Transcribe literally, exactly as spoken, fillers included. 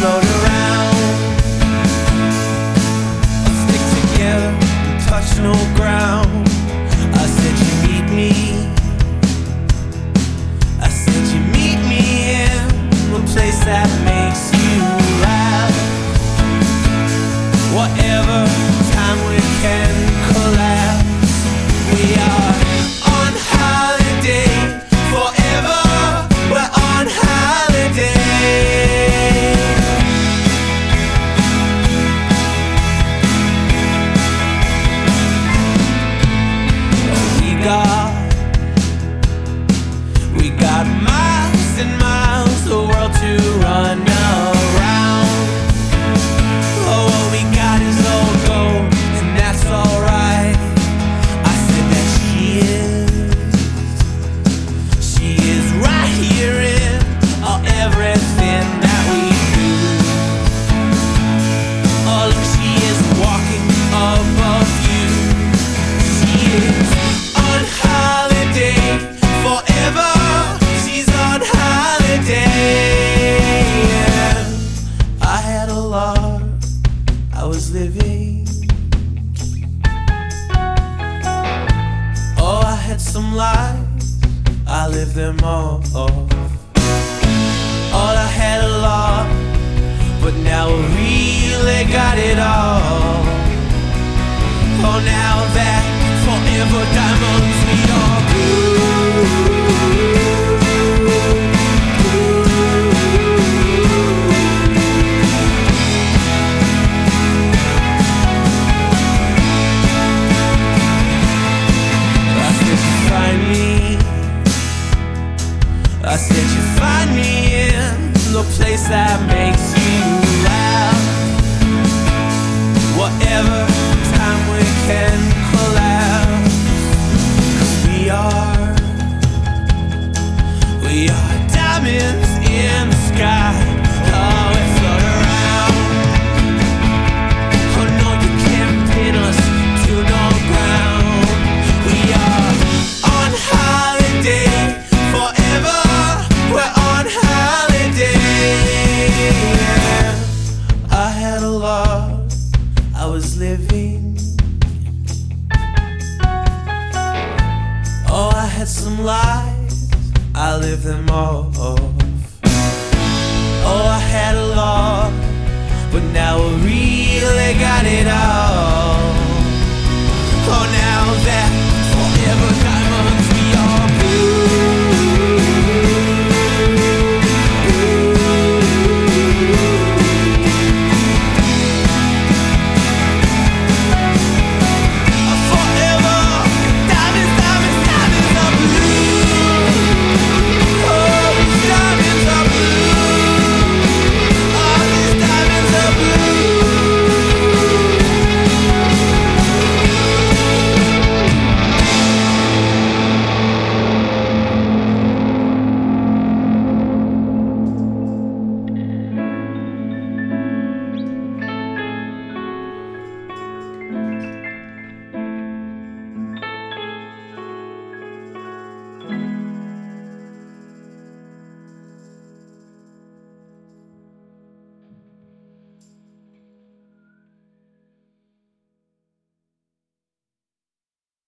float around. Let's stick together and touch no ground. I said you meet me. I said you meet me in a place that makes you laugh. Whatever time we can collapse, we are on holiday forever. We're on holiday. We got, we got miles and miles the world to run around. Oh, what we got is all gold, and that's alright. I said that she is, she is right here in all everything that we do. Oh, look, she is walking above you. She is on holiday forever. She's on holiday. I had a lot, I was living. Oh, I had some lies, I lived them all. All I had a lot, but now I really got it all. Oh, now that forever diamonds we all blue. I said you find me in the place that makes you laugh. Whatever time we can collapse, 'cause we are, we are diamonds in the sky. Oh, we float around. Oh no, you can't pin us to no ground. We are on holiday forever. We're on holiday. I had a lot, I was living. Oh, I had some lies, I lived them all.